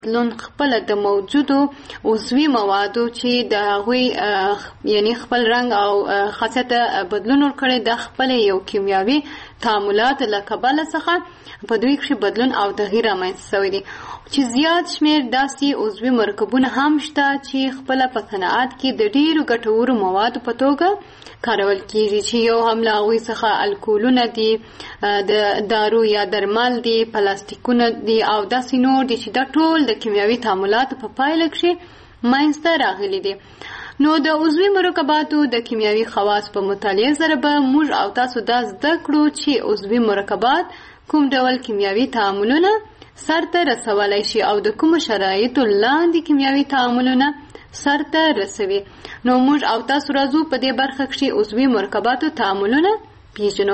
بدلون خپل د موجودو عضوي موادو چې د هغوی یعنی خپل رنګ او خاصیت بدلون ورکړي د خپل یو کیمیاوي تعاملات له کبله څخه په دوی کې بدلون او تغییر رامنځته شوی دی چې زیات شمیر داسې عضوي مرکبونه هم شته چې خپل په صنعت کې د ډیرو ګټورو موادو په توګه کارول کیږي چې یو هم له هغوی څخه الکولونه دي د دارو یا درمل دي پلاستیکونه دي او داسې نور دي چې دا ټول د کیمیاوي تعاملاتو په پایله کې منځته راغلي دي. نو د عضوي مرکباتو د کیمیاوي خواص په مطالعه سره به موږ او تاسو دا زده کړو چې عضوي مرکبات کوم ډول کیمیاوي تعاملونه سرته رسولی شي او د کومو شرایطو لاندې کیمیاوي تعاملونه سرته رسوي. نو موږ او تاسو راځو په دې برخه کې عضوي مرکباتو تعاملونه پیژنو.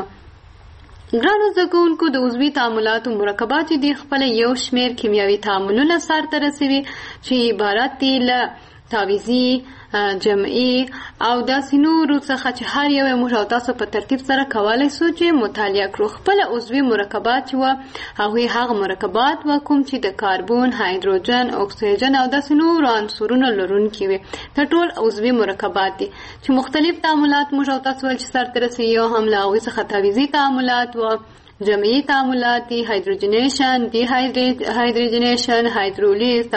ګرانو زده کوونکو د عضوي تعاملاتو مرکبات دي خپل یو شمیر کیمیاوي تعاملونه سرته رسوي چې عبارت دي له تعویضي، جمعي او داسې نورو څخه چې هر یو موږ او تاسو په ترتیب سره کولی شو چې مطالعه کړو. خپل عضوي مرکبات چې وه هغوی هغه مرکبات وه کوم چې د کاربون، هایدروجن، اکسیجن او داسې نورو عنصرونو لرونکي وي. دا ټول عضوي مرکبات دي چې مختلف تعاملات موږ او تاسو ول چې سرته رسوي. یو هم له هغوی څخه تعویضي تعاملات وه، جمعي تعاملات دي، هایدروجنیشن، دی هایدروجنیشن، هایدرولیز،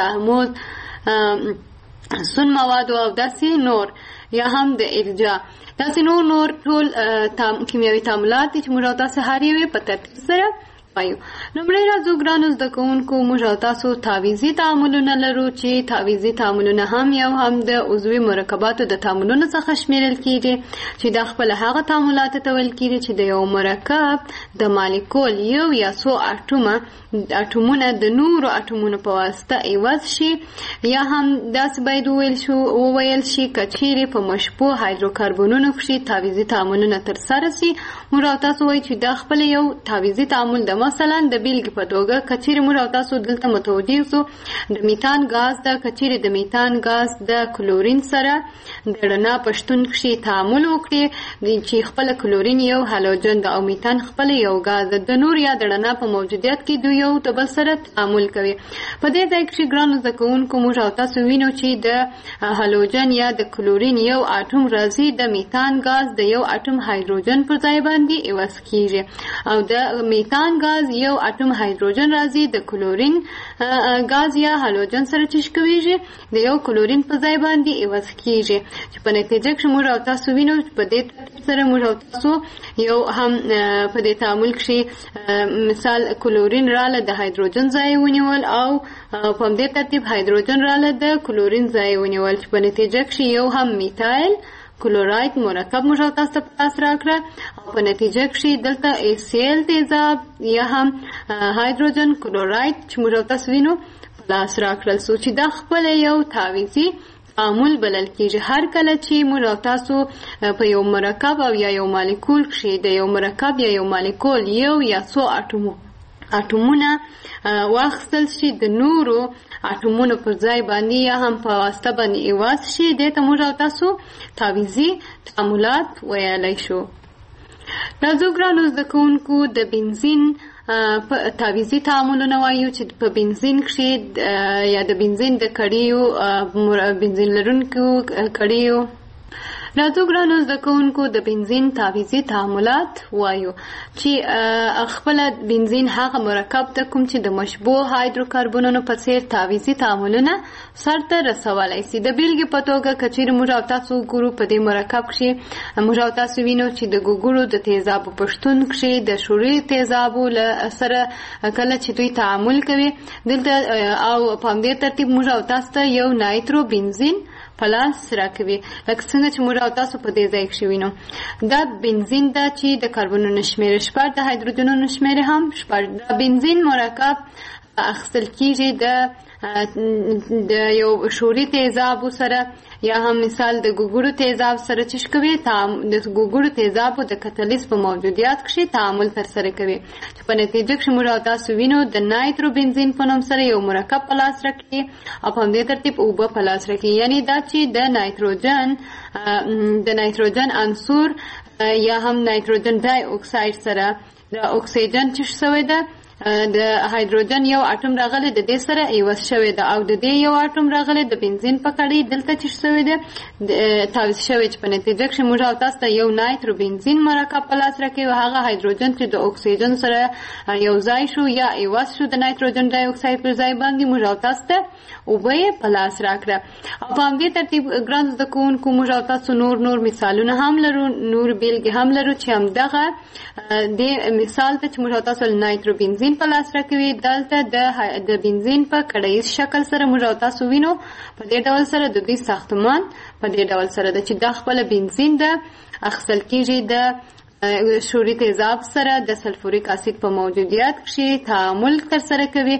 تحمض، سون مواد او داسې نور، یا هم د ارجاع. داسې نور ټول کیمیاوي تعاملات چې موږ او تاسو هر یو په ترتیب سره وایو. لومړی راځو ګرانو زده کوونکو موږ او تاسو تعویضي تعاملونه لرو چې تعویضي تعاملونه هم یو هم د عضوي مرکباتو د تعاملونو څخه شمیرل کیږي چې دا خپل هغه تعاملات ته ویل کیږي چې د یو مرکب د مالیکول یو یا څو اټومونه د نورو اټومونو په واسطه عوض شي، یا هم داسې باید وویل شي که چیرې په مشبوع هایدروکاربنونو کې تعویضي تعاملونه ترسره شي. موږ او تاسو وایو چې دا خپل یو تعویضي تعامل د مثلا د بیلګې په توګه کچېرې موږ او تاسو دلته متوجه سو د میتان غاز د کچېرې د میتان غاز د کلورین سره د رڼا په شتون کې تعامل وکړي چې خپل کلورین یو هالوجن د او میتان خپل یو غاز د نور یا د رڼا په موجودیت کې دوی یو د بل سره تعامل کوي. په دې ځای کې ګرانو زده کوونکو موږ او تاسو وینو چې د هالوجن یا د کلورین یو اټوم راځي د میتان غاز د یو اټوم هایدروجن پر ځای باندې عوض کیږي او د میتان غاز یو اټوم هایدروجن راځي د کلورین غاز یا هالوجن سره چشکويږي د یو کلورین په ځای باندې عوض کیږي چې په نتیجه کې موږ او تاسو وینو په دې سره موږ او تاسو یو هم په دې تعامل کې مثال کلورین راله د هایدروجن ځای ونیول او په دې ترتیب هایدروجن راله د کلورین ځای ونیول چې په نتیجه کې یو هم میتایل کلوراید مرکب موږ او تاسو په لاس راکړه او په نتیجه کې دلته ACl تیزاب یا هم هایدروجن کلوراید چې موږ او تاسو وینو په لاس راکړل سو چې دا خپل یو تعویضي تعامل بلل کېږي. هر کله چې موږ او تاسو په یو مرکب او یا یو مالیکول کې د یو مرکب یا یو مالیکول یو یا څو اټومونه واخیستل شي د نورو اټومونو پر ځای باندې یا هم په واسطه باندې عوض شي، دې ته موږ او تاسو تعویضي تعاملات ویلی شو. راځو ګرانو زده کوونکو د بنزین تعویضي تعاملونه وایو چې په بنزین کې یا د بنزین د کړیو بنزین لرونکو کړیو. راځو ګرانو زده کوونکو د بنزین تعویضي تعاملات وایو چې خپل بنزین هغه مرکب ته کوم چې د مشبوع هایدروکاربنونو په څیر تعویضي تعاملونه سرته رسولی شي. د بیلګې په توګه که چیرې موږ او تاسو ګورو په دې مرکب کې موږ او تاسو وینو چې د ګوګړو د تیزابو په شتون کې د شوري تیزابو سره کله چې دوی تعامل کوي دلته او په همدې ترتیب موږ او تاسو ته یو نایترو بنزین پلاس راکوي لکه څنګه چې موږ او تاسو په دې ځای کې وینو. دا بنزین دا چې د کاربونونو شمیره 6 د هایدروجنونو شمیره هم 6. دا بنزین مرکب اخیستل کېږي د یو شوري تیزابو سره یا هم مثال د ګوګړو تیزاب سره چشکوي د ګوګړو تیزابو د کتالیز په موجودیت کې تعامل ترسره کوي چې په نتیجه کې موږ او تاسو وینو د نایترو بنزین په نوم سره یو مرکب په لاس راکړي او په همدې ترتیب اوبه په لاس راکړي. یعنی دا چې د نایتروجن عنصر یا هم نایتروجن ډای اکساید سره د اکسیجن چش شوی ده د هایدروجن یو اټوم راغلی د دې سره ایوز شوی ده او د دې یو اټوم راغلی د بنزین په کړۍ دلته چې شوی ده تعویض شوی چې په نتیجه کې موږ او تاسو ته یو نایترو بنزین مرکب په لاس راکوي او هغه هایدروجن چې د اکسیجن سره یو ځای شو یا ایوز شو د نایتروجن ډای اکساید پر ځای باندې موږ او تاسو ته اوبه یې په لاس راکړه. او په همدې ترتیب ګران زده کوونکو موږ او تاسو نور مثالونه هم لرو، نور بیلګې هم لرو چې همدغه د مثال ته چې موږ او تاسو نایترو بنزین په لاس راکوي دلته د بنزین په کړایز شکل سره موږ او تاسو وینو په دې ډول سره د دوی ساختمان په دې ډول سره د چې د خپل بنزین د اخیستل کېږي د شوري تیزاب سره د سلفوریک اسید په موجودیت کې تعامل ترسره کوي.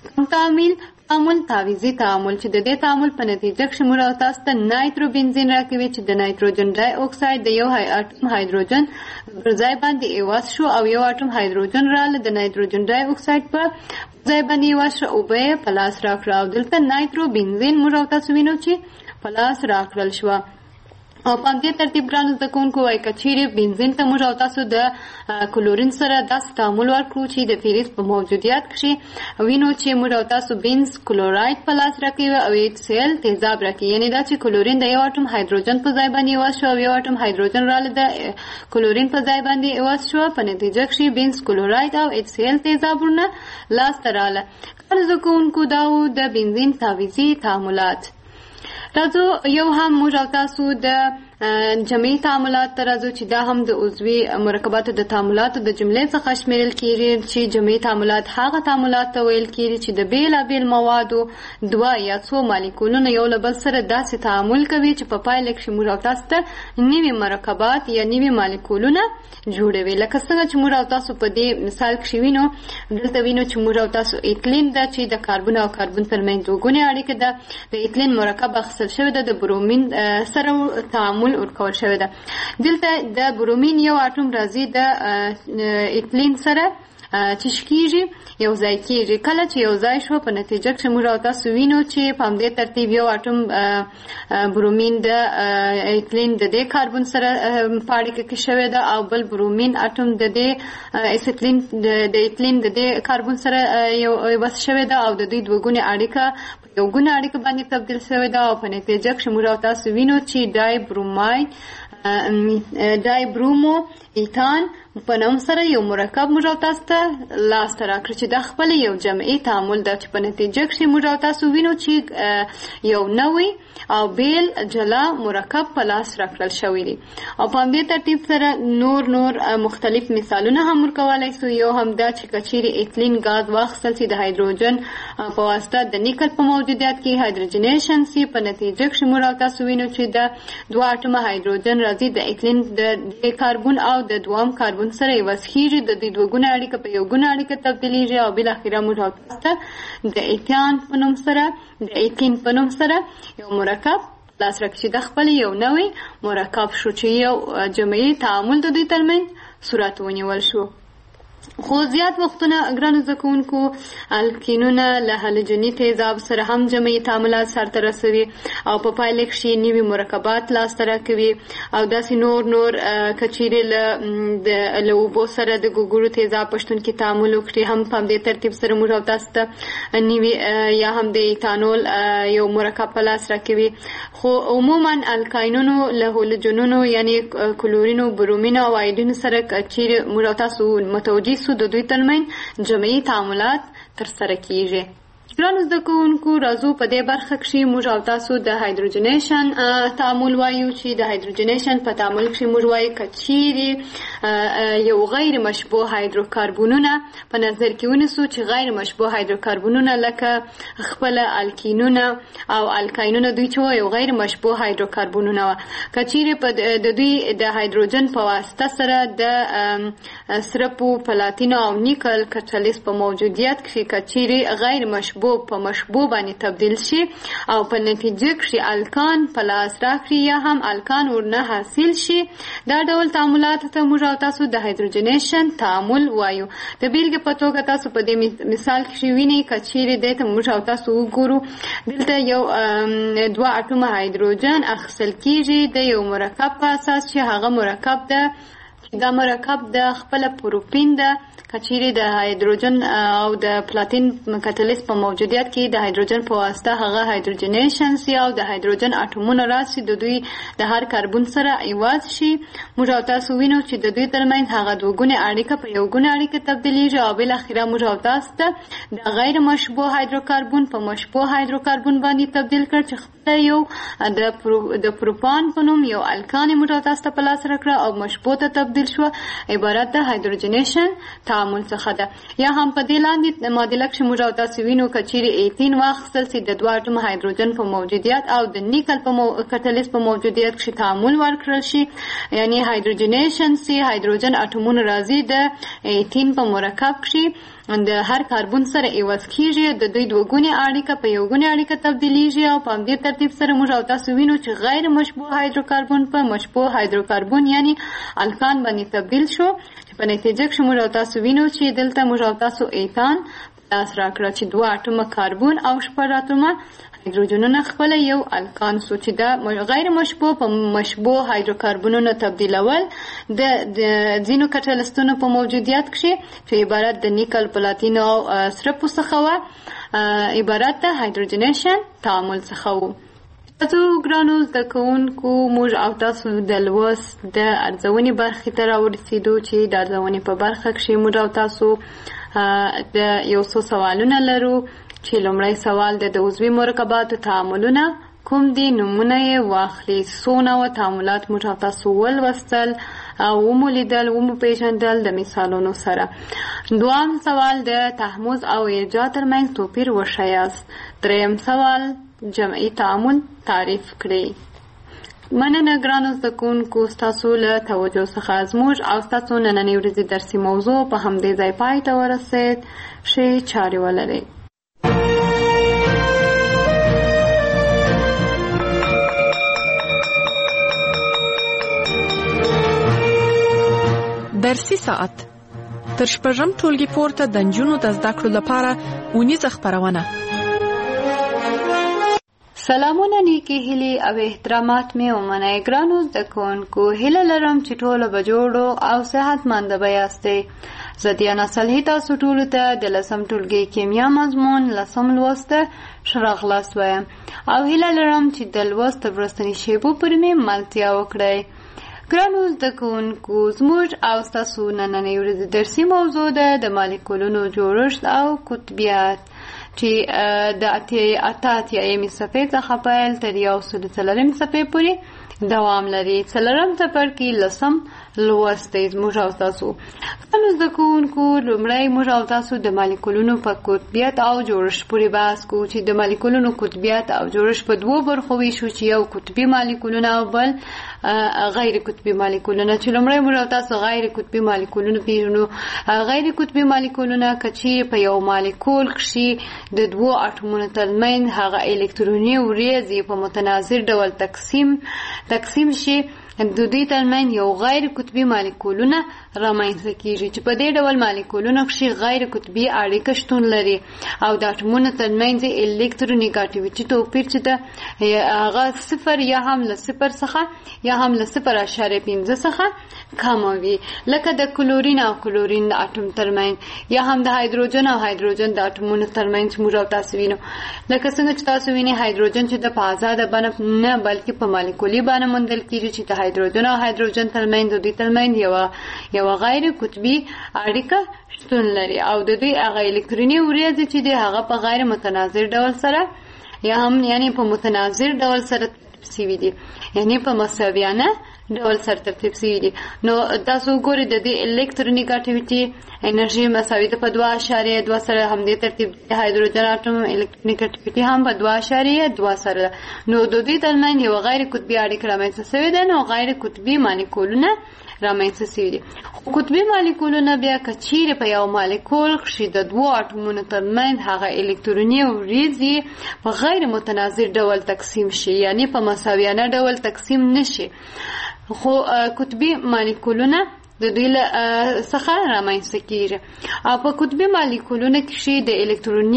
تعامل تعویضي تعامل چې د دې تعامل په نتیجه کې موږ او تاسو ته نایترو بنزین راکوي چې د نایتروجن ډای اکساید د یو اټوم هایدروجن پر ځای باندې ایواز شو او یو اټوم هایدروجن رااله د نایتروجن ډای اکساید په ځای باندې ایواز شو او به په لاس راکړه او دلته نایترو بنزین موږ او تاسو وینو چې په لاس راکړل شو. او په دې ترتیب ګران زده کوونکو وایي که چیرې بنزین ته موږ او تاسو د کلورین سره داسې تعامل ورکړو چې د فیریز په موجودیت کې وینو چې موږ او تاسو بنز کلوراید په لاس راکوي او HCl تیزاب راکوي، یعنی دا چې کلورین د یو اټوم هایدروجن په ځای باندې ایواز شو او یو اټوم هایدروجن رااله د کلورین په ځای باندې ایواز شو په نتیجه کې بنز کلوراید او HCl تیزابونه لاسته رااله. ګران زده کوونکو دا و د بنزین تعویضي تعاملات. راځو یو هم موږ او تاسو د جمعي تعاملات ته راځو چې دا هم د عضوي مرکباتو د تعاملاتو د جملې څخه شمیرل کېږي چې جمعي تعاملات هغه تعاملات ته ویل کېږي چې د بېلابېل موادو دوه یا څو مالیکولونه یو له بل سره داسې تعامل کوي چې په پایله کې موږ او تاسو ته نوي مرکبات یا نوي مالیکولونه جوړوي. لکه څنګه چې موږ او تاسو په دې مثال کې وینو دلته وینو چې موږ او تاسو ایتلین ده چې د کاربن او کاربن ترمنځ دوګونې اړیکه ده. د ایتلین مرکب اخیستل شوی ده د برومین سره تعامل ورکول شوی ده. دلته د برومین یو اټوم راځي د ایتلین سره چې کېږي یو ځای کېږي. کله چې یو ځای شو په نتیجه کې موږ او تاسو وینو چې په همدې ترتیب یو اټوم برومین د ایتلین د دې کاربن سره په اړیکه کې شوی ده او بل برومین اټوم د دې ایتلین د دې کاربن سره یو بس شوی ده او د دوی دوګونې اړیکه یو ګونه اړیکه باندې تبدیل شوی ده او په نتیجه کې موږ او تاسو وینو چې ډای برومو ایتان په نوم سره یو مرکب موږ او تاسو ته لاسته راکړي چې دا خپل یو جمعي تعامل ده چې په نتیجه کې موږ او تاسو وینو چې یو نوی او بیل جلا مرکب په لاس راکړل شوی دی. او په همدې ترتیب سره نور مختلف مثالونه هم ورکولای شو. یو هم دا چې کچيري ایتلین غاز واخیستل شي د هایدروجن په واسطه د نیکل په موجودیت کې هایدروجنیشن سي په نتیجه کې موږ او تاسو وینو چې د دوه اټومه هایدروجن راځي د ایتلین د کاربن او د دوام کاربن سره ایواز کېږي د دې دوه ګونه اړیکه په یو ګونه اړیکه تبدیلیږي او بل اخیره موږ او تاسو د ایتان په نوم سره د ایتلین په نوم سره یو مرکب لاس راکړي د خپل یو نوی مرکب شو چې یو جمعي تعامل د دوی ترمنځ صورت ونیول شو. خو زیات وختونه ګرانو زده کوونکو الکینونه له هالوجني تیزاب سره هم جمعي تعاملات سرته رسوي او په پایله کې نوي مرکبات لاسته راکوي او داسې نور کچیرې له اوبو سره د ګوګړو تیزاب پښتون کې تعامل وکړي هم په دې ترتیب سره موږ او تاسو ته نوي یا هم د ایتانول یو مرکب په لاس راکوي. خو عموما الکاینونو له هالوجنونو یعنی کلورینو برومین او آیودین سره کچیرې موږ او تاسو متوجي د دوی ترمنځ جمعي تعاملات ترسره کیږي. ګرانو زده کوونکو راځو په دې برخه کې موږ او تاسو د هایدروجنیشن تعامل وایو چې د هایدروجنیشن په تعامل کې موږ وایو کچيري یو غیر مشبوه هایدروکاربونونه په نظر کې ونیسو چې غیر مشبوه هایدروکاربونونه لکه خپل الکینونه او الکاینونه دوی چې یو غیر مشبوه هایدروکاربونونه کچيري په د دوی د هایدروجن په واسطه سره د سرپو پلاتینو او نیکل کټالیس په موجودیت کې کچيري غیر مشبوه په مشبوه باندې تبدیل شي او په نتیجه کې الکان په لاس راکړي یا هم الکان ورنه حاصل شي. دا ډول تعاملات ته موږ او تاسو د هایدروجنیشن تعامل وایو. د بیلګې په توګه تاسو په دې مثال کې وینئ کچيري د موږ او تاسو وګورو دلته یو دوه اټومه هایدروجن اخیستل کېږي د یو مرکب په اساس چې هغه مرکب د خپل پروپین ده کچيري د هایدروجن او د پلاتین کاتالیست په موجودیت کې د هایدروجن په واسطه هغه هایدروجنیشن سي او د هایدروجن اټومونه راسي د دوی د هر کاربن سره ایواز شي. موږ او تاسو وینو چې د دوی ترمنځ هغه دوه اړیکه په یو ګونه اړیکه تبدیلیږي او بل اخیرا موږ او تاسو ته د غیر مشبوه هایدروکاربن په مشبوه هایدروکاربن باندې تبدیل کړ چې خپل یو د پروپان په نوم یو الکان موږ او تاسو ته په لاس راکړه او مشبوه ته تبدیل شو. عبارت د هایدروجنیشن تعامل څخه ده. یا هم په دې لاندې معادله کې موږ او تاسو وینو کچيري ایتین واخیستل سي د دوه اټوم هایدروجن په موجودیت او د نیکل په کاتالیست په موجودیت کې تعامل ورکړل شي، یعنی هایدروجنیشن سي هایدروجن اټومونه راځي د ایتین په مرکب کې د هر کاربن سره ایواز کیږي، د دوی دوه ګونې اړیکه په یو ګونې اړیکه تبدیلیږي او په دې ترتیب سره موږ او تاسو وینو چې غیر مشبوه هایدروکاربن په مشبوه هایدروکاربن یعنی الکان باندې تبدیل شو، چې په نتیجه کې موږ او تاسو وینو چې دلته موږ او تاسو ایتان لاس راکړه چې دوه اټومه کاربن او شپږ اټومه هایدروجنونه خپل یو الکان سو چې دا غیر مشبوه په مشبوه هایدروکاربنونو تبدیلول د ځینو کاتالیستونو په موجودیت کې چې عبارت د نیکل پلاتین او سرپو څخه و، عبارت د هایدروجنیشن تعامل څخه و. تاسو ګرانو زده کوونکو موږ او تاسو د لوست د ارزونې برخې ته راورسېدو چې د ارزونې په برخه کې موږ او تاسو د یو څو سوالونه لرو چې لومړی سوال د عضوي مرکباتو تعاملونه کوم دي، نومونه یې واخلي. څو نوع تعاملات موږ او تاسو ولوستل او ومولیدل وموپېژندل د مثالونو سره. دوام سوال د تحمض او ارجاع ترمنځ توپیر وښیاست. دریم سوال جمعي تعامل تعریف کړئ. مننه ګرانو زده کوونکو ستاسو له توجه څخه. زموږ او ستاسو نننۍ ورځې درسي موضوع په همدې ځای پای ته ورسېد. ښې چارې ولرئ. درسي ساعت تر شپږم ټولګي پورته د نجونو د زده کړو لپاره اونیزه خپرونه. سلامونه، نیکی هیلې او احترامات مې ومنئ. ګرانو زده کوونکو، هیله لرم چې ټوله به جوړو او صحتمنده به یاستئ. زه دیانا صالحي تاسو ټولو ته د 10م ټولګي کیمیا مضمون 10م لوست ښه راغلاست وایم او هیله لرم چې د لوست وروستنۍ شیبو پورې مې ملتیا وکړئ. ګرانو زده کوونکو، زموږ او ستاسو نننۍ ورځې درسي موضوع ده د مالیکولونو جوړښت او قطبیت چې د اتیایمې صفحې څخه پیل تر 104 صفحې پورې دوام لري. 4م څپرکي 10م لوست دی زموږ او تاسو. ګرانو زده کوونکو، لومړی موږ او تاسو د مالیکولونو په قطبیت او جوړښت پورې بحث کوو چې د مالیکولونو قطبیت او جوړښت په دوو برخو ویشو چې یو قطبي مالیکولونه او بل غیر قطبي مالیکولونه. چې لومړی موږ او تاسو غیر قطبي مالیکولونه پیژنو. غیر قطبي مالیکولونه کچې په یو مالیکول کې د دوو اټومونو ترمنځ هغه الکتروني وریځې په متناظر ډول تقسیم شي، د دوی ترمنځ یو غیر قطبي مالیکولونه رامنځته کیږي چې په دې ډول مالیکولونو کې غیر قطبي اړیکه شتون لري او د اټومونو ترمنځ الکترونیګاټیویټي توپیر چې ده هغه 0 یا هم له 0 څخه یا هم له 0.5 څخه کم وي، لکه د کلورین او کلورین د اټوم ترمنځ یا هم د هایدروجن او هایدروجن د اټومونو ترمنځ موږ او تاسو وینو. لکه څنګه چې تاسو وینئ هایدروجن چې د په آزاده بڼه نه بلکې په مالیکولي بڼه موندل کیږي چې د هایدروجن او هایدروجن ترمنځ د دوی ترمنځ یو غیر قطبي اړیکه شتون لري او د دوی هغه الکتروني وریځې چې د هغه په غیر متناظر ډول سره یا هم یعنی په متناظر ډول سره ترتیب شوي دي، یعنی په مساویانه ډول سره ترتیب شوي دي. نو تاسو ګورئ د دې الکترونیګاټیویټي انرژي مساوي ده په 2.2 سره. همدې ترتیب د هایدروجن اټوم الکترونیګاټیویټي هم په 2.2 سره. نو د دوی ترمنځ یو غیر قطبي اړیکه رامنځته شوې ده. نو غیر قطبي مالیکولونه رامنځته شوي دي. قطبي مالیکولونه بیا که چیرې په یو مالیکول کې د دوو اټومونو ترمنځ هغه الکتروني وریځې په غیر متناظر ډول تقسیم شي، یعنی په مساویانه ډول تقسیم نشي، خو قطبي مالیکولونه د دوی څخه رامنځته کیږي. او په قطبي مالیکولونو کې د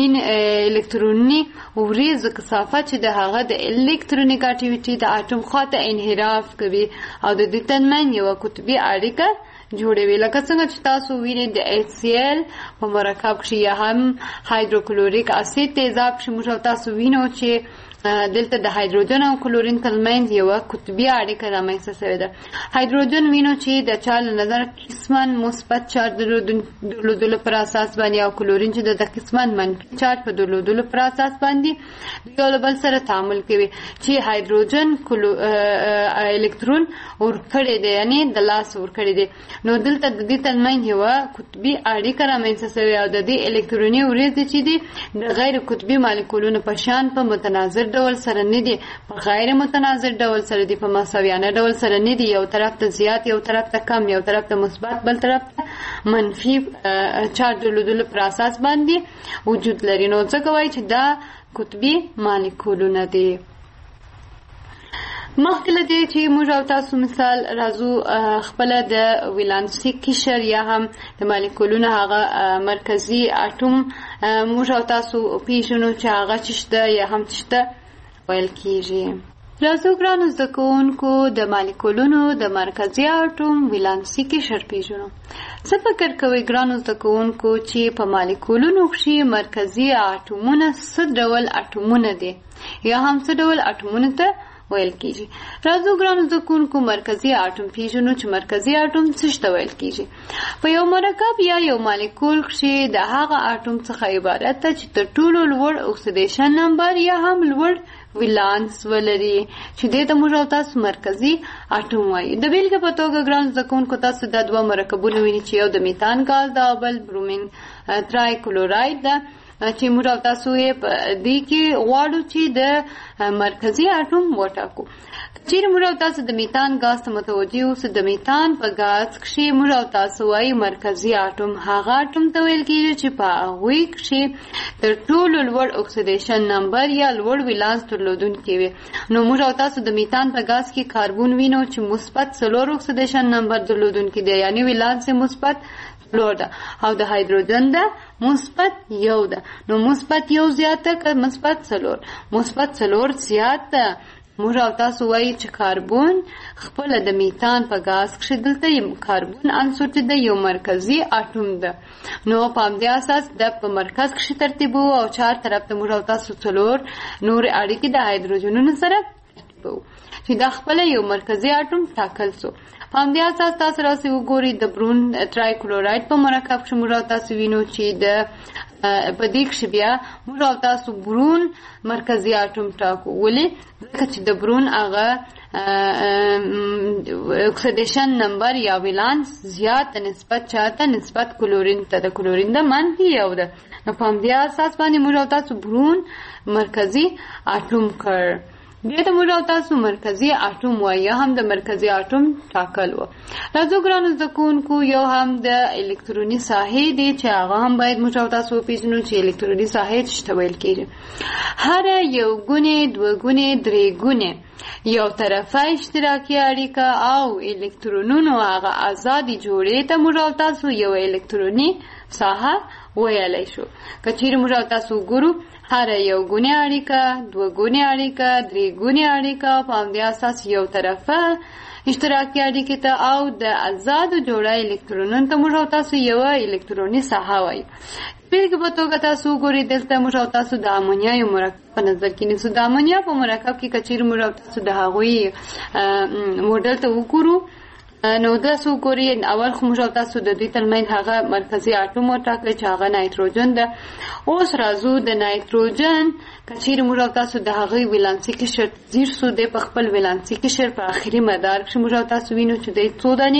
الکتروني وریځو کثافت چې د هغه د الکترونیګاټیویټي د اټوم خواته انحراف کوي او د دې ترمنځ یوه قطبي اړیکه جوړوي. لکه څنګه چې تاسو وینئ د HCl په مرکب کې یا هم هایدروکلوریک اسید تیزاب چې موږ تاسو وینو چې دلته د هایدروجن او کلورین ترمنځ یو قطبي اړیکه رامنځته شوې ده. هایدروجن وینو چې د چارج نظر قسمن مثبت چارج درلودلو پر اساس باندې او کلورین چې د قسمن منفي چارج په درلودلو پر اساس باندې یو بل سره تعامل کوي چې هایدروجن الکترون ورکړي دي یعنی د لاس ورکړي دي. نو دلته د دې ترمنځ یو قطبي اړیکه رامنځته شوې او د دې الکتروني ورېځې چې دي د غیر قطبي مالیکولونو په شان په متناظر ډول سره نه دي، په غیر متناظر ډول سره دي، په مساویانه ډول سره نه دي. یو طرف ته زیات، یو طرف ته کم، یو طرف ته مثبت، بل طرف ته منفي چارج درلودلو پر اساس باندې وجود لري. نو څه کوي چې دا قطبي مالیکولونه دي. مخکې له دې چې موږ او تاسو مثال راځو خپل د ولانسي قشر یا هم د مالیکولونو هغه مرکزي اټوم موږ او تاسو پیژنو چې هغه څه شته یا هم څه شته ویل کیږي. راځو ګرانو زده کوونکو د مالیکولونو د مرکزي اټوم ولانسي قشر پیژنو. څه فکر کوئ ګرانو زده کوونکو چې په مالیکولونو کې مرکزي اټومونه څه ډول اټومونه دي یا هم څه ډول اټومونه ته ویل کیږي؟ راځو ګرانو زده کوونکو مرکزي اټوم پیژنو چې مرکزي اټوم څه ته ویل کیږي. په یو مرکب یا یو مالیکول کې د هغه اټوم څخه عبارت ده چې تر ټولو لوړ اکسیدیشن نمبر یا هم لوړ ولانس ولري چې دې ته موږ تاسو مرکزي اټوم وایي. د بیلګې په توګه ګرانو زده کوونکو تاسو د دوه مرکبونه ویني چې یو د میتان غاز ده او بل برومین ترای کلوراید ده چې موږ تاسو یې په دې کې غواړو چې د مرکزي اټوم وټاکو. چیرې موږ تاسو د میتان غاز ته متوجه اوسئ، د میتان په غاز کې موږ تاسو وايي مرکزي اټوم هغه اټوم ته ویل کېږي چې په هغوی کې تر ټولو لوړ اکسیدیشن نمبر یا لوړ ولانس درلودونکی وي. نو موږ تاسو د میتان په غاز کې کاربن وینو چې مثبت 4 اکسیدیشن نمبر درلودونکی دی یعنی ولانس مثبت لوړ ده او د هایدروجن ده مثبت 1 ده. نو مثبت 1 زیاته که مثبت 4 مثبت 4 زیات ده. موږ تاسو وایي چې کاربن خپل د میتان په غاز کې دلته کاربن عنصر د یو مرکزي اټوم ده. نو په دې اساس د په مرکز کې ترتیب او چار طرف ته موږ تاسو 4 نور اړیکې د هایدروجنونو سره ترتیب چې د خپل یو مرکزي اټوم ټاکل سو. په دې اساس تاسو راځي وګورئ د برون ترای کلوراید په مرکب کې موږ تاسو وینو چې د په دې کې بیا موږ تاسو برون مرکزي اټوم ټاکو. ولې ځکه چې د برون هغه اکسیدیشن نمبر یا ولانس زیات نسبت چاته نسبت کلورین ته د کلورین د منفي 1 ده. نو په دې اساس باندې موږ تاسو برون مرکزي اټوم کړ. بیا د موږ تاسو مرکزي اټوم وایي هم د مرکزي اټوم ټاکل و. راځو ګرانو زده کوونکو یو هم د الکتروني ساحې دی چې هغه هم باید موږ تاسو پیژنو چې الکتروني ساحې څه ویل کېږي. هر یو ګونې، دوه ګونې، درې ګونې یو طرفه اشتراکي اړیکه او الکترونونو هغه آزادي جوړې ته موږ تاسو یو الکتروني ساحه ویلای شو. که چیرې موږ تاسو ګورو هر یو ګونې اړیکه، دوه ګونې اړیکه، درې ګونې اړیکه په همدې اساس یو طرفه اشتراکي اړیکې ته او د آزادو جوړه الکترونونو ته موږ تاسو یو الکتروني ساحه وایي. بیلګې په توګه تاسو ګورئ دلته موږ تاسو د امونیا یو مرکب په نظر کې نیسو. د امونیا په مرکب کې که چیرې موږ تاسو د هغوی موډل ته وګورو نو تاسو ګورئ اول خو موږ تاسو د دوی ترمنځ هغه مرکزي اټوم وټاکئ چې هغه نایتروجن ده. اوس راځو د نایتروجن که چیرې موږ تاسو د هغوی ولانسي قشر زیر سو دی په خپل ولانسي قشر په آخري مدار کې موږ تاسو وینو چې د څو دانې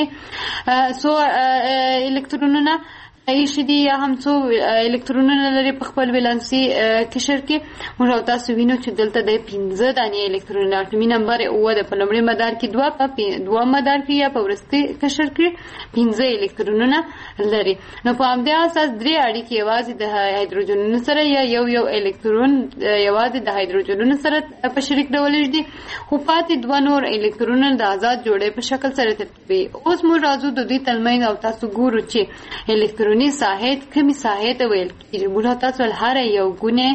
الکترونونه ایشي دي یا هم څو الکترونونه لري په خپل ولانسي قشر کې. موږ تاسو وینو چې دلته د 15 دانې الکترونونه اټومي نمبر 9 د په لومړي مدار کې 2 په دویم مدار کې یا په وروستي قشر کې 15 الکترونونه لري. نو په همدې اساس درې اړیکې یوازې د هایدروجنونو سره یا یو الکترون یوازې د هایدروجنونو سره په شریک ډول دي خو پاتې 2 نور الکترونونه د آزاد جوړې په شکل سره ترتیبوي. اوس موږ راځو د دوی ترمنځ او تاسو ګورو چې الکتروني ساحې کومې ساحې ته ویل کېږي. موږ تاسو هر یو ګونې،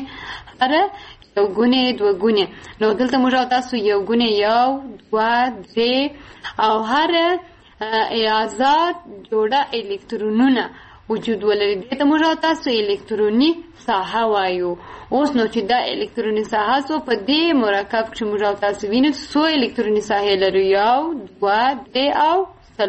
دوه ګونې، نو دلته موږ تاسو یو ګونې، 1، 2، 3 او هر آزاد جوړه الکترونونه وجود ولري. دې ته موږ تاسو الکتروني ساحه وایو. اوس نو چې دا الکتروني ساحه سو په دې مرکب کې موږ تاسو وینئ څو الکتروني ساحې لري، 1 2 3 او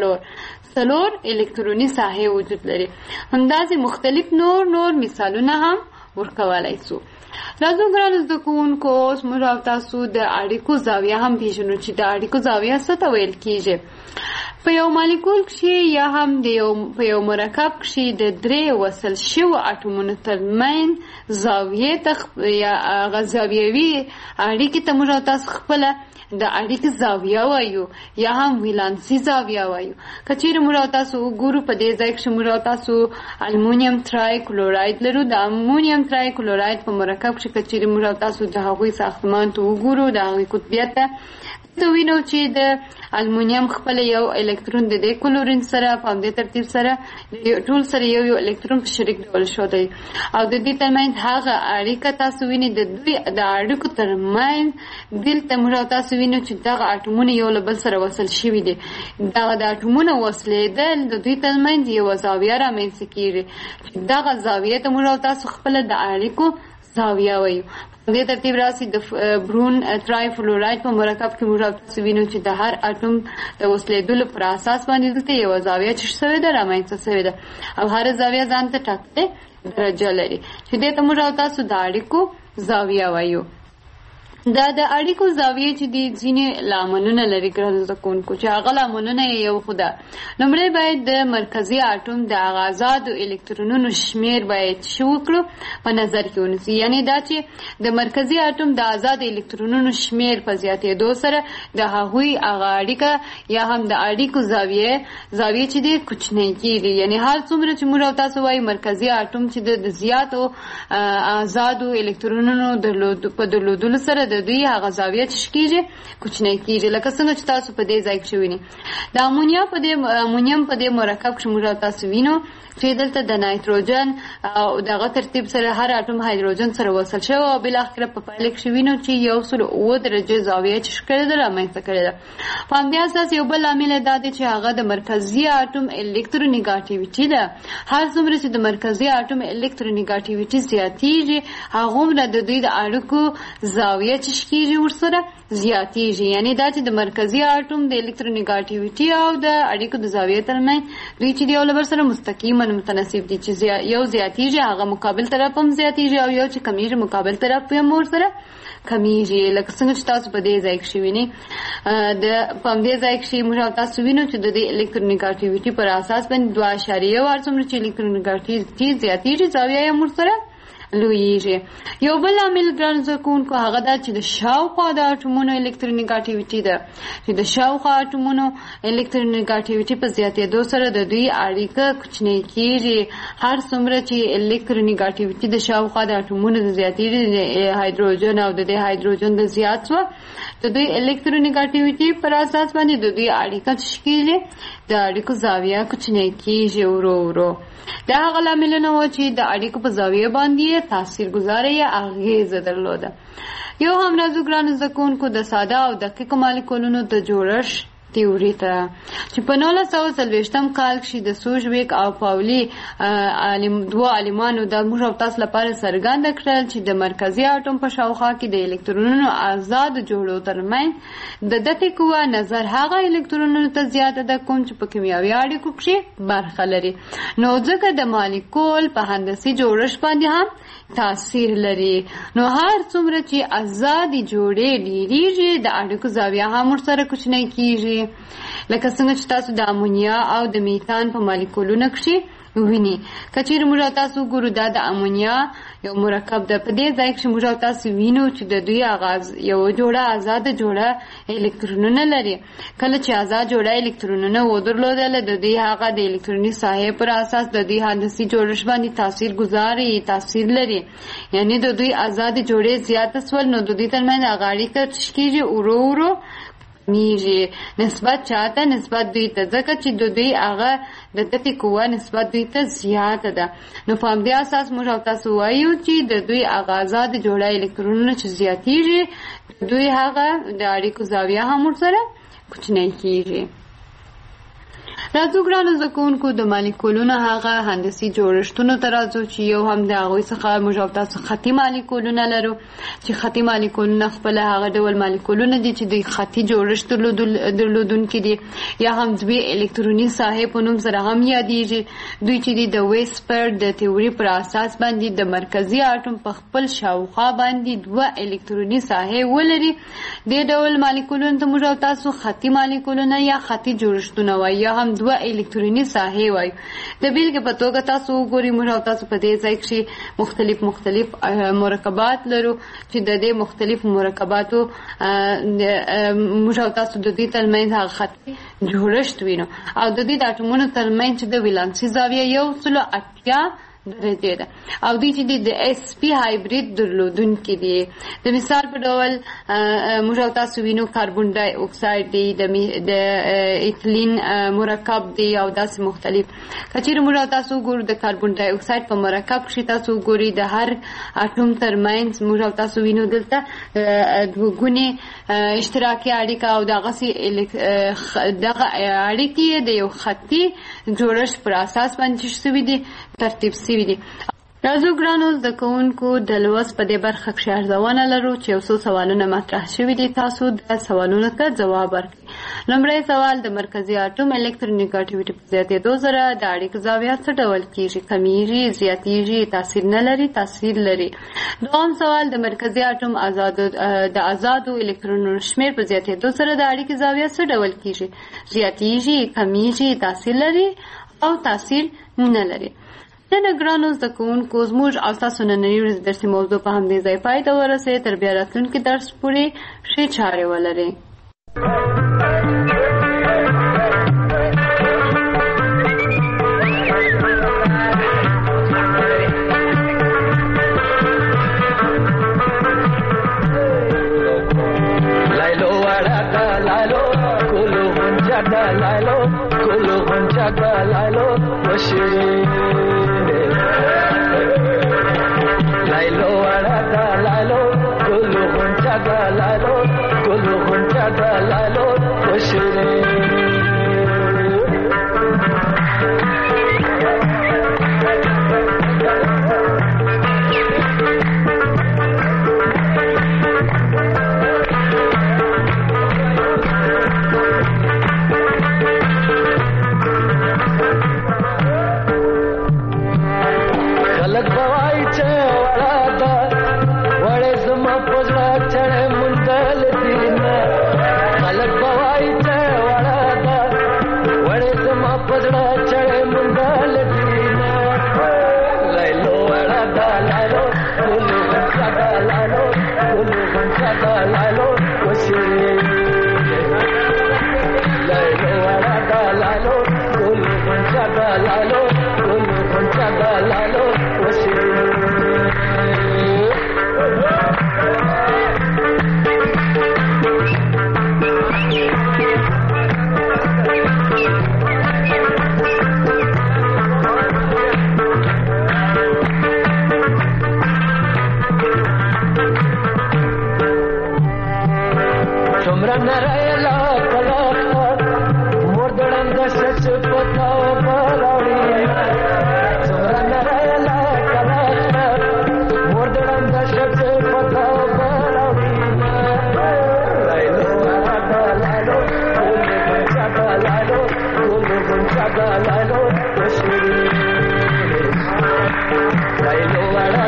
4 الکتروني ساحې وجود لري. همداسې مختلف نور مثالونه هم ورکولای شو. راځو ګرانو زده کوونکو اوس موږ تاسو د اړیکو زاویه هم پیژنو چې د اړیکو زاویه څه ته ویل کیږي. په یو مالیکول کې یا هم په یو مرکب کې د 3 وصل شوو اټومونو ترمنځ زاویه یا زاویوي اړیکې ته موږ تاسو خپل د اړیکې زاویه وایو یا هم ولانسي زاویه وایو. که چیرې موږ تاسو وګورو په دې ځای کې موږ تاسو المونیم ترای کلوراید لرو. د المونیم ترای کلوراید په مرکب کې که چیرې موږ تاسو د هغوی ساختمان ته وګورو، د هغوی قطبیت ته وینو چې د المونیم خپل یو الکترون د دې کلورین سره په همدې ترتیب سره ټول سره یو الکترون په شریک ډول شو دی او د دې ترمنځ هغه اړیکه تاسو وینئ. د دوی د اړیکو ترمنځ دلته موږ تاسو وینو چې دغه اټومونه یو له بل سره وصل شوي دي. دغه د اټومونه وصلېدل د دوی ترمنځ یوه زاویه رامنځته کېږي چې دغه زاویې ته موږ تاسو خپله د اړیکو زاویه وایو. دې ترتیب راسي د برون ترای فلوراید په مرکب کې موږ تاسو وینو چې د هر اټوم د وصلېدلو پر اساس باندې دلته یوه زاویه چې شوې ده رامنځته شوې ده او هر زاویه ځان ته ټاکلې درجه لري چې دې ته موږ تاسو د اړیکو زاویه وایو. دا د اړیکو زاویې چې دي ځینې لاملونه لري ګرانو زده کوونکو چې هغه لاملونه یو خو ده. لومړی باید د مرکزي اټوم د هغه آزادو الکترونونو شمیر باید څه وکړو په نظر کې ونیسي. یعنې دا چې د مرکزي اټوم د آزادو الکترونونو شمیر په زیاتېدو سره د هغوی هغه اړیکه یا هم د اړیکو زاویې چې دي کوچنۍ کېږي. یعنې هر څومره چې موږ تاسو وایي مرکزي اټوم چې د زیاتو آزادو الکترونونو په درلودلو سره د دوی هغه زاویه چې کېږي کوچنۍ کېږي. لکه څنګه چې تاسو په دې ځای کې وینئ د امونیم په دې مرکب کې موږ تاسو وینو چې دلته د نایتروجن او دغه ترتیب سره هر اټوم هایدروجن سره وصل شوی او بالاخره په پایله کې وینو چې 109 درجه زاویه چې کړې ده رامنځته کړې ده. په همدې اساس یو بل عامل دا دی چې هغه د مرکزي اټوم الکترونیګاټیویټي ده. هر څومره چې د مرکزي اټوم الکترونیګاټیویټي زیاتېږي هغومره د دوی د اړیکو زاویه چې کېږي ورسره زیاتېږي. یعنې دا چې د مرکزي اټوم د الکترونیګاټیویټي او د اړیکو د زاویې ترمنځ دوی چې د یو له بل سره مستقیما متناسب دي چې یو زیاتېږي هغه مقابل طرف هم زیاتېږي او یو چې کمیږي مقابل طرف هم ورسره کمیږي. لکه څنګه چې تاسو په دې ځای کې وینئ په همدې ځای کې موږ تاسو وینو چې د دې الکترونیګاټیویټي پر اساس باندې 2.1 څومره چې الکترونیګاټیویټي زیاتېږي زاویه یې ورسره لویږي. یو بل عامل ګرانو زده کوونکو هغه دا چې د شاوخوا د اټومونو الکترونیګاټیویټي ده چې د شاوخوا اټومونو الکترونیګاټیویټي په زیاتېدو سره د دوی اړیکه کوچنۍ کېږي. هر څومره چې الکترونیګاټیویټي د شاوخوا د اټومونو د زیاتېږي د هایدروجن او د دې هایدروجن د زیات شوه د دوی الکترونیګاټیویټي پر اساس باندې د دوی اړیکه څه کېږي د اړیکو زاویه کوچنۍ کېږي ورو ورو. دا هغه لاملونه وو چې د اړیکو په زاویه باندې تاثیرګذاره یا اغیزه درلوده. یو هم راځو ګرانو زده کوونکو د ساده او دقیقو مالیکولونو د جوړښت تیوري ته چې په 1940 کال کې د سوژویک او پاولی دوه عالمانو د موږ تاسو لپاره څرګنده کړل چې د مرکزي اټوم په شاوخوا کې د الکترونونو آزاد جوړو ترمنځ د دقیق قوه نظر هغه الکترونونو ته زیاته ده کوم چې په کیمیاوي اړیکو کې برخه لري. نو ځکه د مالیکول په هندسي جوړښت باندې هم تاثیر لري. نو هر څومره چې آزادي جوړې ډیریږي د اړیکو زاویه هم ورسره کوچنۍ کېږي. لکه څنګه چې تاسو د امونیا او د میتان په مالیکولونو کې ویني. که چیرې موږ تاسو ګورو دا د امونیا یو مرکب ده په دې ځای کې موږ تاسو وینو چې د دوی آغاز یو جوړه آزاد جوړه الکترونونه لري. کله چې آزاد جوړه الکترونونه ودرلودل د دوی هغه د الکتروني ساحې پر اساس د دوی هندسي جوړښت باندې تاثیر لري. یعنی د دوی آزاد جوړې زیات سول نو د دوی ترمنځ هغه اړیکه کېږي ورو ورو میږي نسبت چاته نسبت دوی ته ځکه چې د دوی هغه د دقیق قوه نسبت دوی ته زیاته ده. نو په همدې اساس موږ تاسو وایو چې د دوی هغه آزاد جوړه الکترونونه چې زیاتېږي د دوی هغه د اړیکو زاویه هم ورسره کوچنۍ کېږي. راځو ګرانو زده کوونکو د مالیکولونو هغه هندسي جوړښتونو ته راځو چې یو هم د هغوی څخه موږ او تاسو خطي مالیکولونه لرو چې خطي مالیکولونه خپل هغه ډول مالیکولونه دي چې د خطي جوړښت درلودونکي دي یا هم دوی الکتروني ساحې په نوم سره هم یادېږي. دوی چې د ویسپر د تیوري پر اساس باندې د مرکزي اټوم په خپل شاوخوا باندې دوه الکتروني ساحې ولري. دې ډول مالیکولونو ته موږ او تاسو خطي مالیکولونه یا خطي جوړښتونه وایو یا هم دوه الکتروني ساحې وایو. د بیلګې په توګه تاسو وګورئ موږ او تاسو په دې ځای کې مختلف مرکبات لرو چې د دې مختلف مرکباتو موږ او تاسو د دې ترمنځ هغه خطي جوړښت وینو او د دې د اټومونو ترمنځ د ولانسي زاویه 180 درجه ده او دوی چې د اس پی هایبرید درلودونکي دي. د مثال په ډول موږ او تاسو وینو کاربن ډای اکساید دی د ایتلین مرکب دی او داسې مختلف. کچېرې موږ او تاسو ګورو د کاربن ډای اکساید په مرکب کې تاسو ګوري د هر اټوم ترمنځ موږ او تاسو وینو دلته دوه اشتراکي اړیکه او دغه اړیکې د یو خطي جوړښت پر اساس باندې شوي دي ترتیب شوي دي. راځو ګرانو زده کوونکو د لوست په دې برخه کې ارزونه لرو چې یو څو سوالونه مطرح شوي دي. تاسو د سوالونو ته ځواب ورکړئ. لومړی سوال د مرکزي اټوم الکترونیګاټیویټي په زیاتېدو سره د اړیکو زاویه څه ډول کیږي؟ کمیږي، زیاتېږي، تاثیر نه لري، تاثیر لري. دوم سوال د مرکزي اټوم د آزادو الکترونونو شمیر په زیاتېدو سره د اړیکې زاویه څه ډول کیږي؟ زیاتېږي، کمیږي، تاثیر لري او تاثیر نه لري. نن ګرانو زده کوونکو زموږ او تاسو نننۍ ورځ درسي موضوع په همدې ځای پای ته ورسېد. تر بیا راتلونکي درس پورې ښې چارې ولرئ.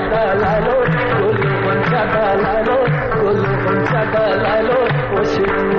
Lalo,